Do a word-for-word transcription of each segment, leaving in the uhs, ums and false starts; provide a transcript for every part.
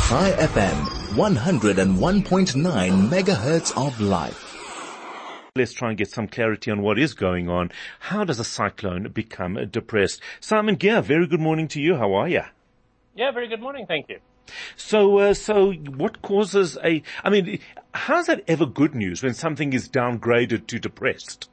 Chai F M, one oh one point nine megahertz of life. Let's try and get some clarity on what is going on. How does a cyclone become depressed? Simon Gear, very good morning to you. How are you? Yeah, very good morning. Thank you. So, uh, so what causes a, I mean, how's that ever good news when something is downgraded to depressed?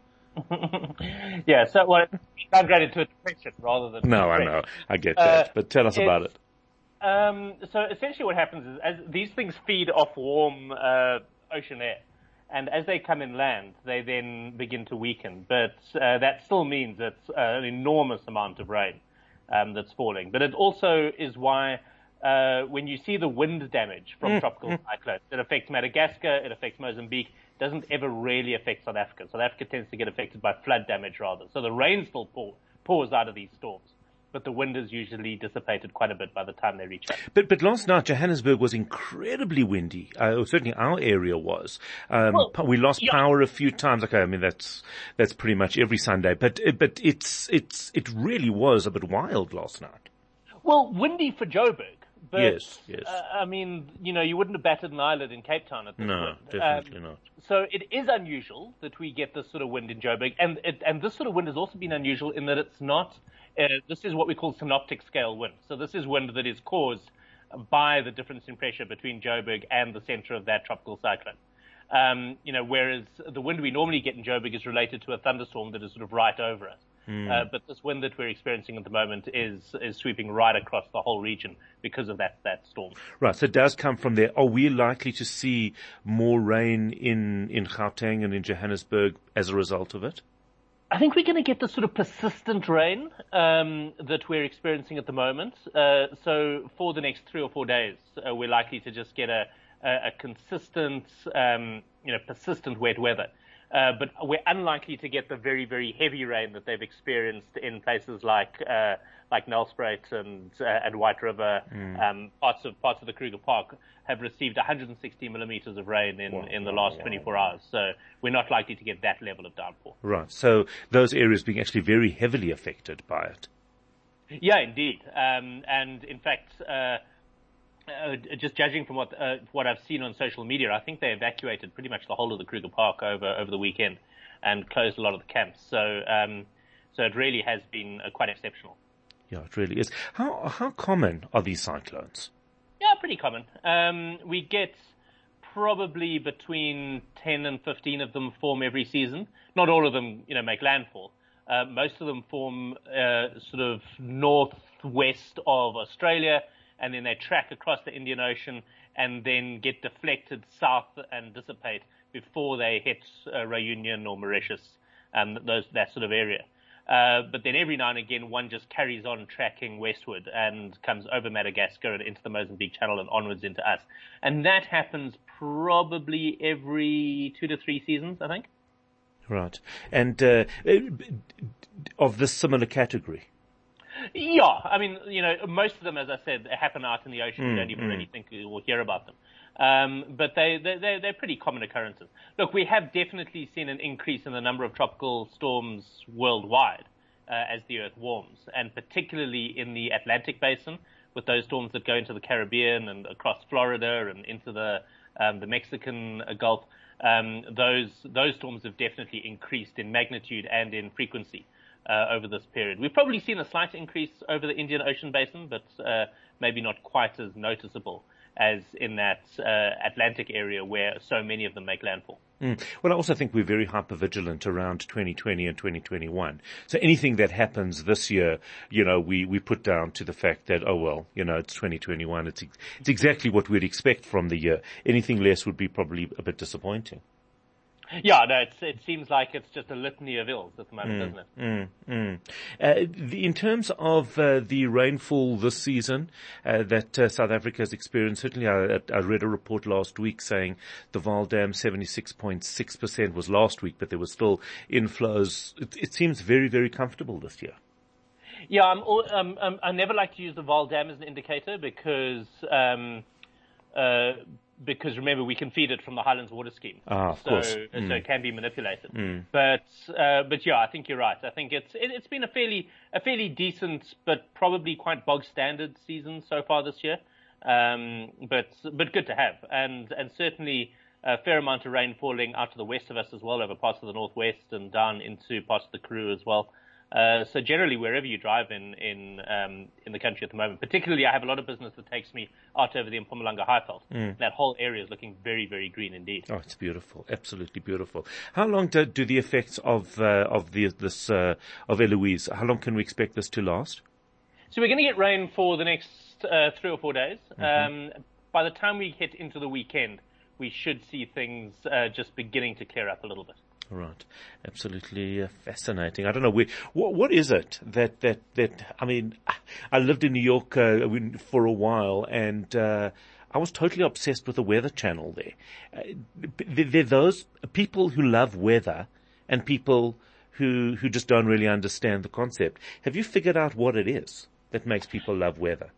yeah, so, well, it's downgraded to a depression rather than No, I know. I get that. Uh, but tell us about it. Um, so essentially what happens is, as these things feed off warm, uh, ocean air. And as they come inland, they then begin to weaken. But uh, that still means it's uh, an enormous amount of rain um, that's falling. But it also is why uh, when you see the wind damage from mm. tropical cyclones, it affects Madagascar, it affects Mozambique, doesn't ever really affect South Africa. South Africa tends to get affected by flood damage rather. So the rain still pour, pours out of these storms, but the wind is usually dissipated quite a bit by the time they reach us. But but last night Johannesburg was incredibly windy. Uh, certainly our area was. Um, well, we lost yeah. power a few times. Okay, I mean that's that's pretty much every Sunday. But but it's it's it really was a bit wild last night. Well, windy for Joburg. But, yes, yes. Uh, I mean, you know, you wouldn't have batted an eyelid in Cape Town at this no, point. No, definitely um, not. So it is unusual that we get this sort of wind in Joburg, and it, and this sort of wind has also been unusual in that it's not. Uh, this is what we call synoptic scale wind. So this is wind that is caused by the difference in pressure between Joburg and the center of that tropical cyclone. Um, you know, whereas the wind we normally get in Joburg is related to a thunderstorm that is sort of right over us. Mm. Uh, but this wind that we're experiencing at the moment is is sweeping right across the whole region because of that, that storm. Right, so it does come from there. Are we likely to see more rain in, in Gauteng and in Johannesburg as a result of it? I think we're going to get this sort of persistent rain um, that we're experiencing at the moment. Uh, so for the next three or four days, uh, we're likely to just get a, a, a consistent, um, you know, persistent wet weather. Uh, but we're unlikely to get the very, very heavy rain that they've experienced in places like uh, like Nelspruit and uh, and White River. Mm. Um, parts of parts of the Kruger Park have received one hundred sixty millimeters of rain in, wow, in the last wow, twenty-four wow. hours. So we're not likely to get that level of downpour. Right. So those areas being actually very heavily affected by it. Yeah, indeed. Um, and in fact. Uh, Uh, just judging from what uh, what I've seen on social media, I think they evacuated pretty much the whole of the Kruger Park over over the weekend and closed a lot of the camps. So um, so it really has been uh, quite exceptional. Yeah, it really is. How how common are these cyclones? Yeah, pretty common. Um, we get probably between ten and fifteen of them form every season. Not all of them, you know, make landfall. Uh, most of them form uh, sort of northwest of Australia, and then they track across the Indian Ocean and then get deflected south and dissipate before they hit uh, Reunion or Mauritius, um, those, that sort of area. Uh, but then every now and again, one just carries on tracking westward and comes over Madagascar and into the Mozambique Channel and onwards into us. And that happens probably every two to three seasons, I think. Right. And uh, of this similar category? Yeah, I mean, you know, most of them, as I said, happen out in the ocean. Mm, you don't even mm. really think we'll hear about them. Um, but they, they, they're, they're pretty common occurrences. Look, we have definitely seen an increase in the number of tropical storms worldwide uh, as the Earth warms, and particularly in the Atlantic basin with those storms that go into the Caribbean and across Florida and into the um, the Mexican Gulf. Um, those those storms have definitely increased in magnitude and in frequency. Uh, over this period. We've probably seen a slight increase over the Indian Ocean basin, but uh, maybe not quite as noticeable as in that uh, Atlantic area where so many of them make landfall. Mm. Well, I also think we're very hyper-vigilant around twenty twenty and twenty twenty-one. So anything that happens this year, you know, we, we put down to the fact that, oh, well, you know, it's twenty twenty-one. It's, ex- it's exactly what we'd expect from the year. Anything less would be probably a bit disappointing. Yeah, no, it's, it seems like it's just a litany of ills at the moment, mm, doesn't it? Mm, mm. Uh, the, in terms of uh, the rainfall this season uh, that uh, South Africa has experienced, certainly I, I read a report last week saying the Vaal Dam seventy-six point six percent was last week, but there were still inflows. It, it seems very, very comfortable this year. Yeah, I'm, um, um, I never like to use the Vaal Dam as an indicator because um, uh, because remember, we can feed it from the Highlands Water Scheme. Ah, of so, course. Mm. So it can be manipulated. Mm. But, uh, but yeah, I think you're right. I think it's, it, it's been a fairly, a fairly decent, but probably quite bog standard season so far this year. Um, but but good to have, and and certainly a fair amount of rain falling out to the west of us as well, over parts of the northwest and down into parts of the Karoo as well. Uh, so generally, wherever you drive in in um, in the country at the moment, particularly I have a lot of business that takes me out over the Mpumalanga Highveld. Mm. That whole area is looking very, very green indeed. Oh, it's beautiful, absolutely beautiful. How long do, do the effects of uh, of the, this uh, of Eloise? How long can we expect this to last? So we're going to get rain for the next uh, three or four days. Mm-hmm. Um, by the time we hit into the weekend, we should see things uh, just beginning to clear up a little bit. Right. Absolutely uh, fascinating. I don't know where, what, what is it that, that, that, I mean, I lived in New York uh, for a while, and uh, I was totally obsessed with the Weather Channel there. Uh, there are those people who love weather and people who, who just don't really understand the concept. Have you figured out what it is that makes people love weather?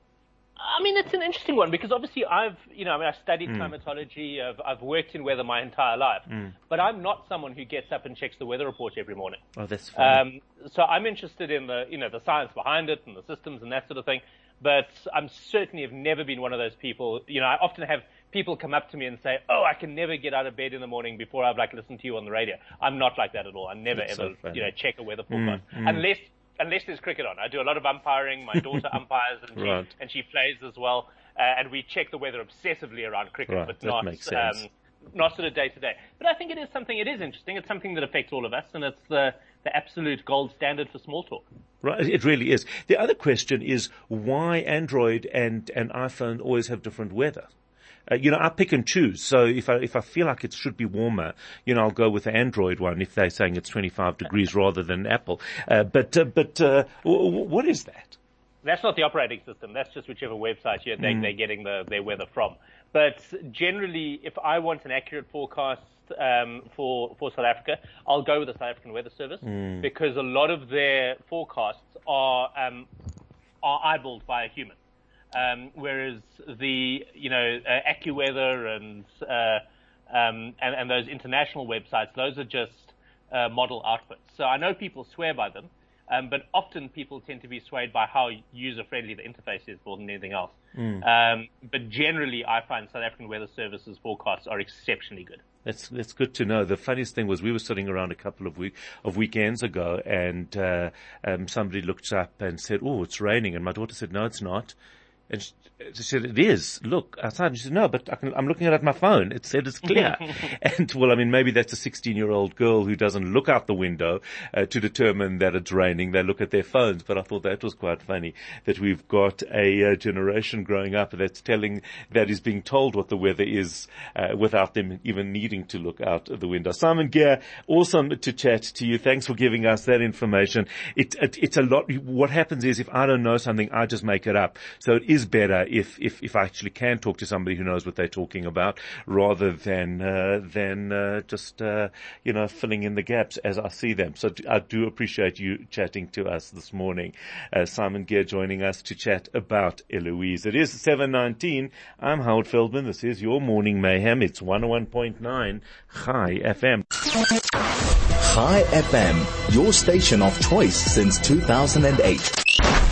I mean, it's an interesting one because obviously I've, you know, I mean, I studied mm. climatology. I've, I've worked in weather my entire life, mm. but I'm not someone who gets up and checks the weather report every morning. Oh, that's funny. Um, so I'm interested in the, you know, the science behind it and the systems and that sort of thing. But I'm certainly have never been one of those people. You know, I often have people come up to me and say, "Oh, I can never get out of bed in the morning before I've like listened to you on the radio." I'm not like that at all. I never that's ever, so you know, check a weather forecast mm. Mm. unless. Unless there's cricket on. I do a lot of umpiring. My daughter umpires and she, right. and she plays as well. Uh, and we check the weather obsessively around cricket, right. but that not, makes sense. Um, not sort of day to day. But I think it is something, it is interesting. It's something that affects all of us, and it's the, the absolute gold standard for small talk. Right, it really is. The other question is why Android and, and iPhone always have different weather. Uh, you know, I pick and choose. So if I, if I feel like it should be warmer, you know, I'll go with the Android one if they're saying it's twenty-five degrees rather than Apple. Uh, but, uh, but, uh, w- w- what is that? That's not the operating system. That's just whichever website you're, they, mm. they're getting the, their weather from. But generally, if I want an accurate forecast, um, for, for South Africa, I'll go with the South African Weather Service mm. because a lot of their forecasts are, um, are eyeballed by a human. Um, whereas the, you know, uh, AccuWeather and, uh, um, and, and those international websites, those are just, uh, model outputs. So I know people swear by them, um, but often people tend to be swayed by how user-friendly the interface is more than anything else. Mm. Um, but generally I find South African Weather Service's forecasts are exceptionally good. That's, that's good to know. The funniest thing was we were sitting around a couple of week, of weekends ago and, uh, um, somebody looked up and said, "Oh, it's raining." And my daughter said, "No, it's not." And she, she said, "It is. Look outside." And she said, "No, but I can, I'm looking at it at my phone. It said it's clear." And well, I mean, maybe that's a sixteen-year-old girl who doesn't look out the window uh, to determine that it's raining. They look at their phones. But I thought that was quite funny that we've got a uh, generation growing up that's telling, that is being told what the weather is uh, without them even needing to look out the window. Simon Gear, awesome to chat to you. Thanks for giving us that information. It, it, it's a lot. What happens is if I don't know something, I just make it up. So it is better if, if, if I actually can talk to somebody who knows what they're talking about rather than, uh, than, uh, just, uh, you know, filling in the gaps as I see them. So I do appreciate you chatting to us this morning. Uh, Simon Gear joining us to chat about Eloise. It is seven nineteen. I'm Howard Feldman. This is your Morning Mayhem. It's one oh one point nine Chai F M. Chai F M, your station of choice since two thousand eight.